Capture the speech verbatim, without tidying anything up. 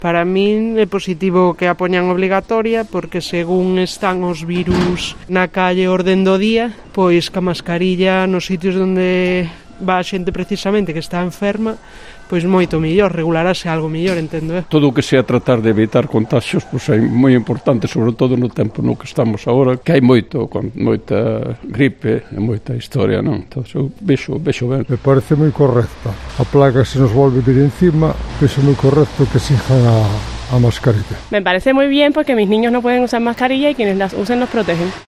Para min é positivo que a poñan obrigatoria porque según están os virus na calle orden do día, pois ca mascarilla nos sitios onde va a xente precisamente que está enferma, pois moito mellor, regularase algo mellor, entendo eu. Todo o que sea tratar de evitar contagios, pois é moi importante, sobre todo no tempo no que estamos agora, que hai moito, con moita gripe e moita historia, non? Entón, eu vexo, vexo ben. Me parece moi correcta. A plaga se nos volve vir encima, vexo moi correcto que sigan a, a mascarilla. Me parece muy bien porque mis niños no pueden usar mascarilla y quienes las usen los protegen.